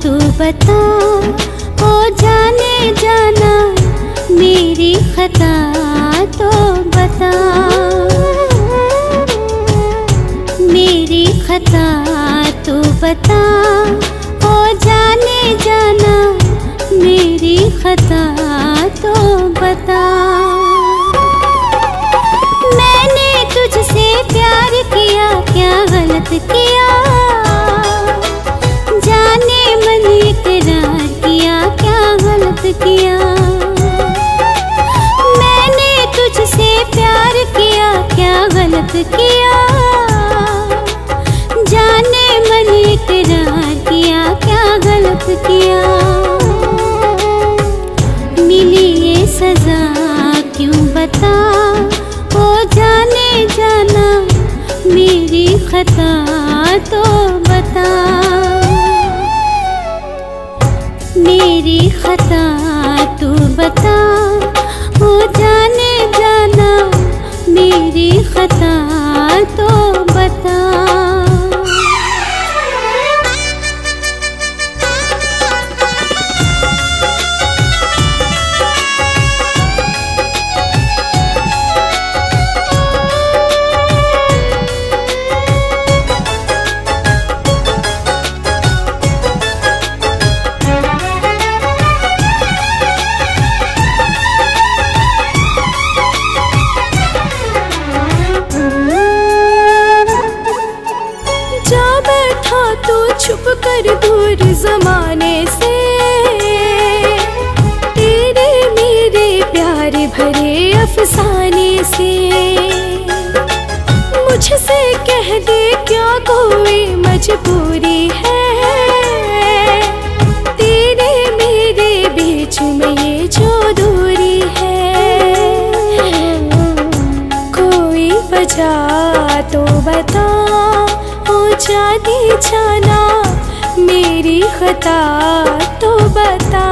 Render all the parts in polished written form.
तू बता, ओ जाने जाना मेरी खता तो बता, मेरी खता तू बता, ओ जाने जाना मेरी खता तो बता। मैंने तुझसे प्यार किया, क्या गलत किया, जाने मन इकरार किया, क्या गलत किया। मैंने तुझसे प्यार किया, क्या गलत किया, जाने मन इकरार किया, क्या गलत किया। मिली ये सजा क्यों बता, ओ जाने जाना मेरी खता तो बता, मेरी खता तू बता, ओ जाने जाना मेरी खता तो बता। छुप कर दूर जमाने से, तेरे मेरे प्यार भरे अफसाने से। मुझसे कह दे क्या कोई मजबूरी है, तेरे मेरे बीच में ये जो दूरी है। कोई वजह तो बता, ओ जाने जाना मेरी खता तो बता।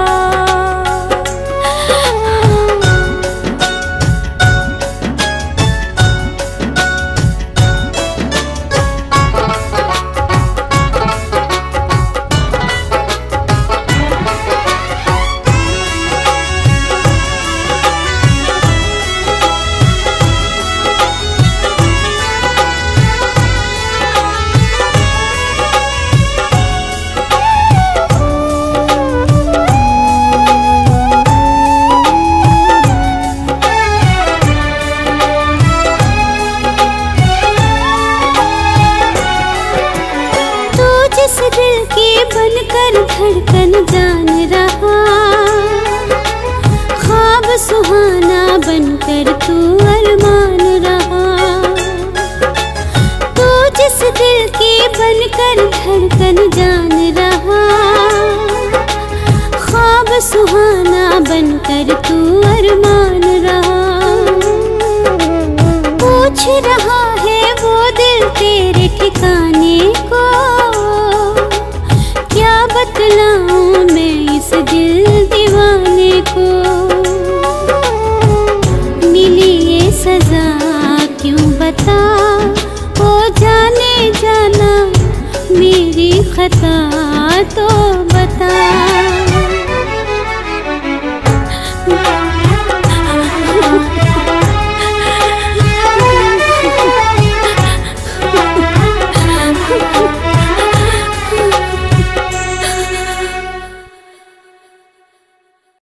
दिल की बनकर धड़कन जान रहा, ख्वाब सुहाना बनकर तू अरमान रहा। तू जिस दिल की बनकर धड़कन जान रहा, ख्वाब सुहाना बनकर तू अरमान रहा। पूछ रहा है वो दिल तेरे ठिकाने को, क्या बतलाऊं मैं इस दिल दीवाने को। मिली ये सजा क्यों बता, ओ जाने जाना मेरी खता तो बता।